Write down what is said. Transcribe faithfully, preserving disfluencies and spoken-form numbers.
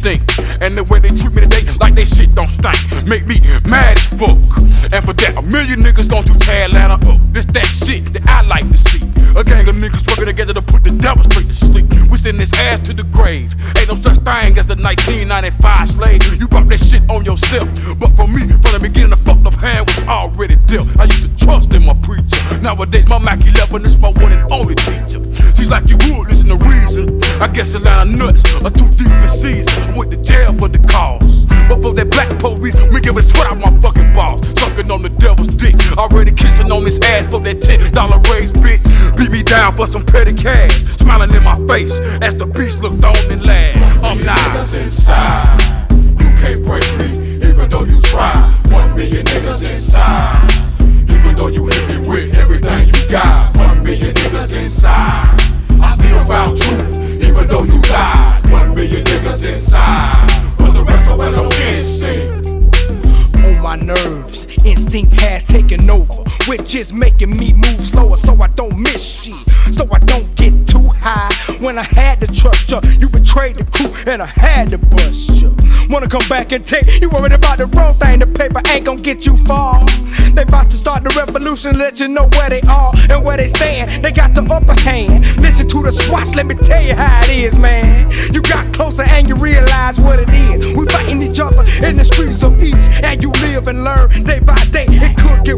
stink. And the way they treat me today, like they shit don't stink, make me mad as fuck. And for that, a million niggas gon' do tear Atlanta up. This that shit that I like to see. A gang of niggas working together to put the devil straight to sleep. We send his ass to the grave. Ain't no such thing as a nineteen ninety-five slave. You brought that shit on yourself. But for me, from the beginning, the fucked up hand was already dealt. I used to trust in my preacher. Nowadays, my Mac eleven is my one and only teacher. She's like, you would listen to reason. I guess Atlanta nuts are too deep in season. I went to jail for the cause. But for that black police, we give it a sweat out my fucking balls. Sucking on the devil's dick. Already kissing on his ass for that ten dollar raise, bitch. Beat me down for some petty cash. Smiling in my face as the beast looked on and laughed. I'm niggas inside. You can't break me, even though you try. One million niggas inside. Even though you hit me with everything you got. One million niggas inside. I still found truth, even though you lied. One million niggas inside. But the rest of it on instinct. On my nerves, instinct has taken over, which is making me move slower so I don't miss shit, so I don't get too high. When I had to trust you, you betrayed the crew and I had to bust you. Wanna come back and take, you worried about the wrong thing, the paper ain't gon' get you far. They about to start the revolution, let you know where they are and where they stand. They got the upper hand, listen to the swats, let me tell you how it is, man. You got closer and you realize what it is. We fighting each other in the streets of each, and you live and learn day by day. It could get